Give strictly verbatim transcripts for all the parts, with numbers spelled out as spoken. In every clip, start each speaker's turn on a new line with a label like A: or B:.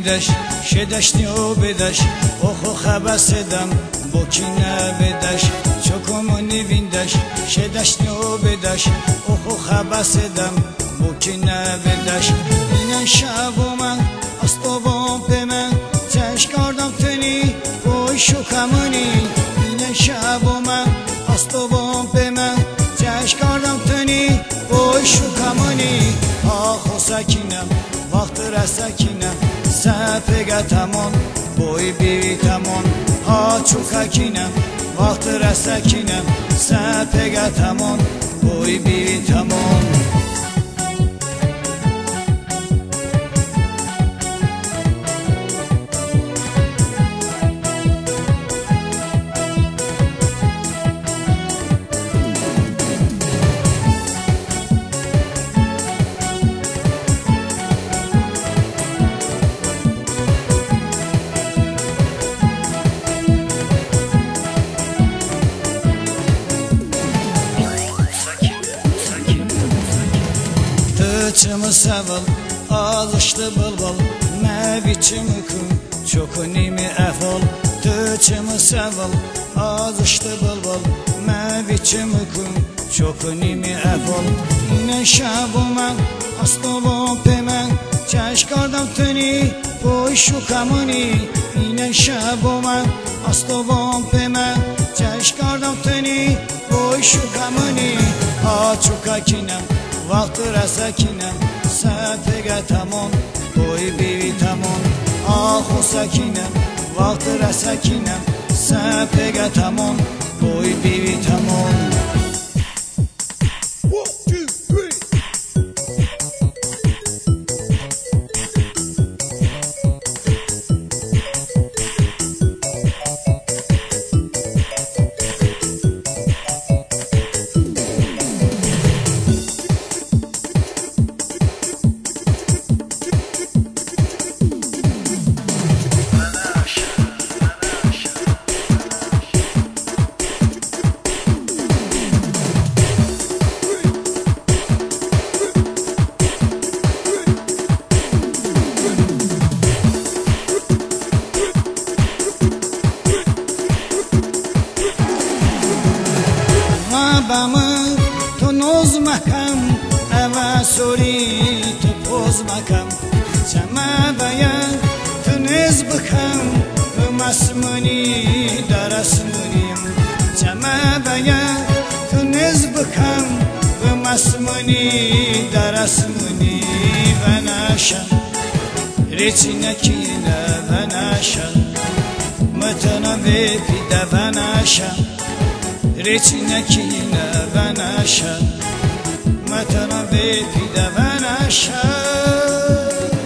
A: ویندش شدش نیو بدش اوخو خبسدم بوکی نبدش چکمونی ویندش شدش نیو بدش اوخو خبسدم بوکی نبدش اینن شب و من استوام به من چشکاردم تنی بوی شکمونی اینن شب و من استوام به من چشکاردم تنی بوی شکمونی آخو سکینم وقت رسکینم سپگه تمام بوی بی تمام ها چوککینم وقت رسکینم سپگه تمام بوی بی تمام Tıçımı sevel, alıştı bulbul Meviçimi kün, çokunimi efol Tıçımı sevel, alıştı bulbul Meviçimi kün, çokunimi efol Ne şabumen, astovom pemen Çeşkardam teni, boy şukamuni Ne şabumen, astovom pemen Çeşkardam teni, boy şukamuni Açukakinem وقت رسکینم سپگه تمام بوی بیوی تمام آخو سکینم وقت رسکینم سپگه تمام بوی بیوی تمام Babamı tonoz makam eva sori to poz makam Çama bayan tınız bıkam Masmuni darasmunim Çama bayan tınız bıkam Masmuni darasmuni Vanaşan Reçinekine vanaşan Matana vepi de vanaşan Reçinekine vanaşan Matana vepi de vanaşan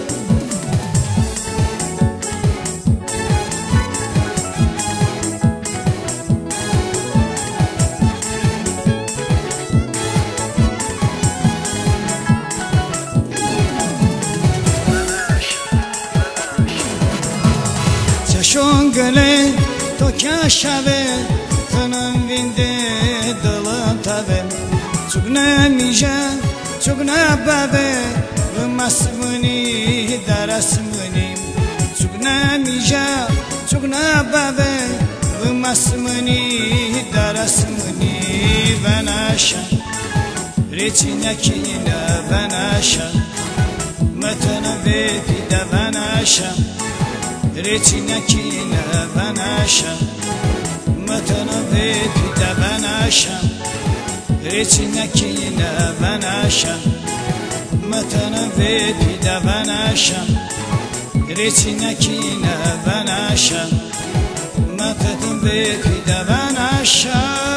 A: Çeşon göle toka şave Tınım vinde dılın tabe Çugna mija, çugna babe Masmuni darasmuni Çugna mija, çugna babe Masmuni darasmuni Vanaşan Reçinekine vanaşan Matana vepi de vanaşan Reçinekine vanaşan Matana vepi de vanaşan Reçinekine vanaşan Matana vepi de vanaşan Reçinekine vanaşan Matana vepi de vanaşan